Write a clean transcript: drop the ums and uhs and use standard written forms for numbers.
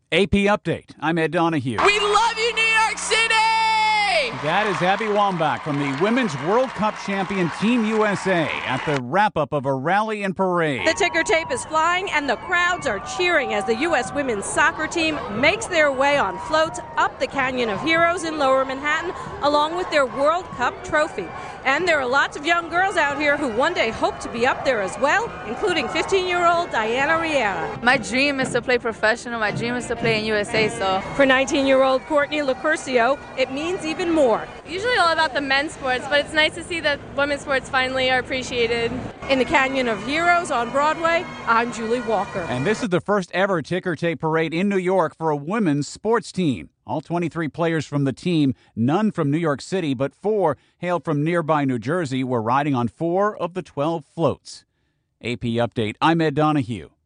AP Update. I'm Ed Donahue. We love you, New York City! That is Abby Wambach from the Women's World Cup champion Team USA at the wrap-up of a rally and parade. The ticker tape is flying and the crowds are cheering as the U.S. women's soccer team makes their way on floats up the Canyon of Heroes in Lower Manhattan along with their World Cup trophy. And there are lots of young girls out here who one day hope to be up there as well, including 15-year-old Diana Riera. My dream is to play professional. My dream is to play in USA, so. For 19-year-old Courtney Lacurcio, it means even more. Usually all about the men's sports, but it's nice to see that women's sports finally are appreciated. In the Canyon of Heroes on Broadway, I'm Julie Walker. And this is the first ever ticker tape parade in New York for a women's sports team. All 23 players from the team, none from New York City, but 4 hailed from nearby New Jersey, were riding on 4 of the 12 floats. AP Update, I'm Ed Donahue.